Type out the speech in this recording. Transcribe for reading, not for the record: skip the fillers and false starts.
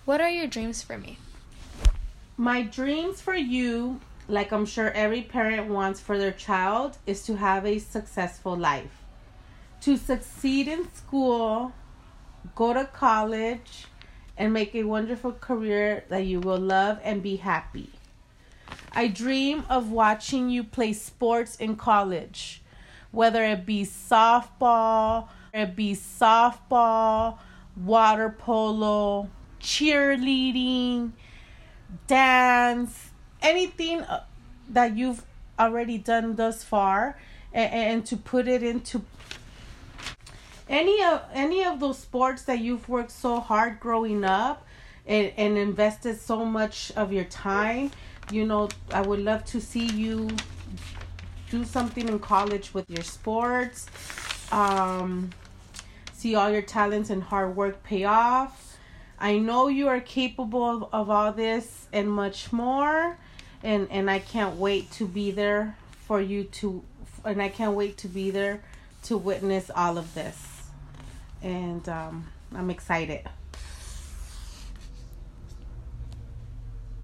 What are your dreams for me? My dreams for you, like I'm sure every parent wants for their child, is to have a successful life. To succeed in school, go to college, and make a wonderful career that you will love and be happy. I dream of watching you play sports in college, whether it be softball, water polo, cheerleading, dance, anything that you've already done thus far, and to put it into any of those sports that you've worked so hard growing up and invested so much of your time. I would love to see you do something in college with your sports. See all your talents and hard work pay off. I know you are capable of all this and much more. And I can't wait to be there for you and I can't wait to be there to witness all of this. And I'm excited.